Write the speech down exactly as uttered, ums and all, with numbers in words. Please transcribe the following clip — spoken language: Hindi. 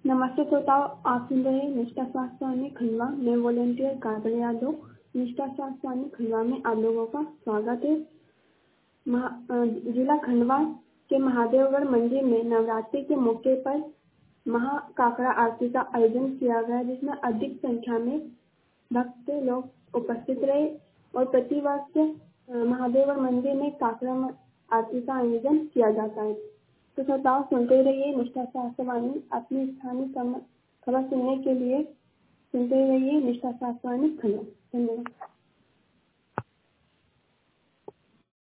नमस्ते श्रोताओं, आप सुन रहे हैं निष्ठा स्वास्थ्य वाणी खंडवा। मैं वॉलेंटियर काजल यादव। निष्ठा स्वास्थ्य वाणी खंडवा में आप लोगों का स्वागत है। महा अ, जिला खंडवा के महादेवगढ़ मंदिर में नवरात्रि के मौके पर महाकाकड़ा आरती का आयोजन किया गया, जिसमें अधिक संख्या में भक्त लोग उपस्थित रहे और प्रतिवर्ष अ, महादेवगढ़ मंदिर में काकड़ा म- आरती का आयोजन किया जाता है। तो श्रोताओं, सुनते रहिए निष्ठा शास्त्र वाणी। अपनी स्थानीय सम- खबर सुनने के लिए सुनते रहिए निष्ठा शास्त्र वाणी खंडवा। धन्यवाद।